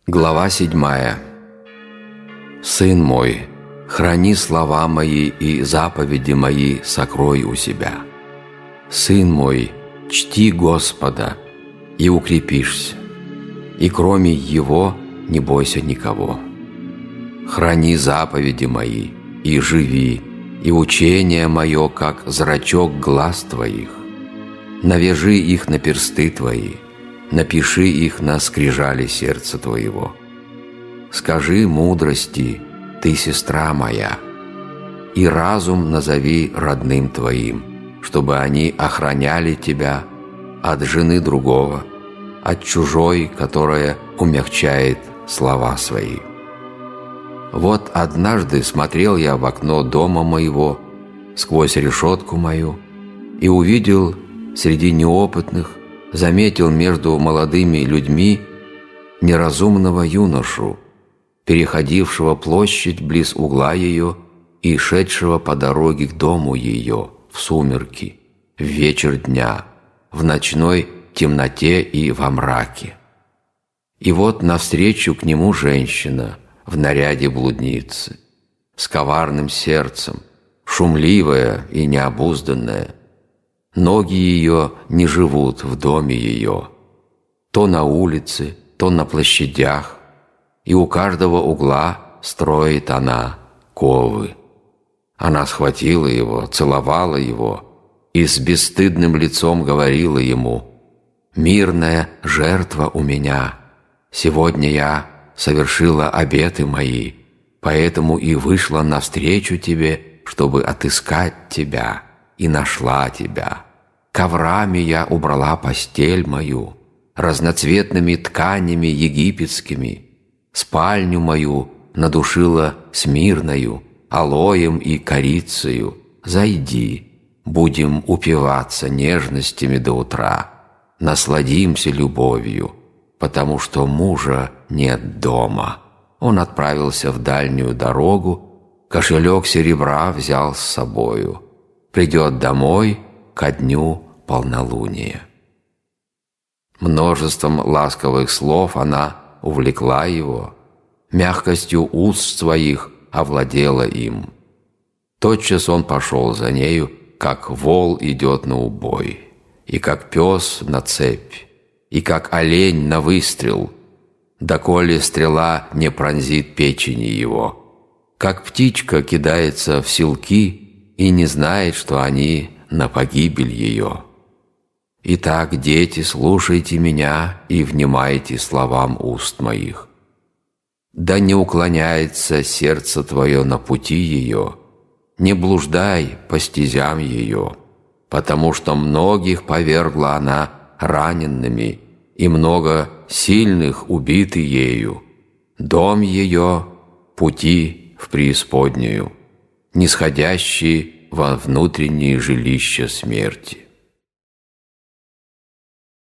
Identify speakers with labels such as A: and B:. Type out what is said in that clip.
A: Глава 7. Сын мой, храни слова мои и заповеди мои сокрой у себя. Сын мой, чти Господа, и укрепишься, и кроме Его не бойся никого. Храни заповеди мои, и живи, и учение мое, как зрачок глаз твоих. Навяжи их на персты твои, напиши их на скрижали сердца твоего. Скажи мудрости, ты сестра моя, и разум назови родным твоим, чтобы они охраняли тебя от жены другого, от чужой, которая умягчает слова свои. Вот однажды смотрел я в окно дома моего, сквозь решетку мою, и увидел среди неопытных, заметил между молодыми людьми неразумного юношу, переходившего площадь близ угла ее и шедшего по дороге к дому ее в сумерки, в вечер дня, в ночной темноте и во мраке. И вот навстречу к нему женщина в наряде блудницы, с коварным сердцем, шумливая и необузданная. Ноги ее не живут в доме ее, то на улице, то на площадях, и у каждого угла строит она ковы. Она схватила его, целовала его и с бесстыдным лицом говорила ему: «Мирная жертва у меня, сегодня я совершила обеты мои, поэтому и вышла навстречу тебе, чтобы отыскать тебя, и нашла тебя. Коврами я убрала постель мою, разноцветными тканями египетскими, спальню мою надушила смирною, алоем и корицею. Зайди, будем упиваться нежностями до утра, насладимся любовью, потому что мужа нет дома». Он отправился в дальнюю дорогу, кошелек серебра взял с собою. Придет домой ко дню полнолуния. Множеством ласковых слов она увлекла его, мягкостью уст своих овладела им. Тотчас он пошел за нею, как вол идет на убой, и как пес на цепь, и как олень на выстрел, доколе стрела не пронзит печени его, как птичка кидается в селки и не знает, что они на погибель ее. Итак, дети, слушайте меня и внимайте словам уст моих. Да не уклоняется сердце твое на пути ее, не блуждай по стезям ее, потому что многих повергла она раненными, и много сильных убиты ею. Дом ее — пути в преисподнюю, нисходящие во внутренние жилища смерти.